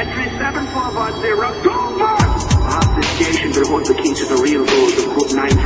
Entry 7410, go for it! Perhaps this station will hold the key to the real goals of Code 9.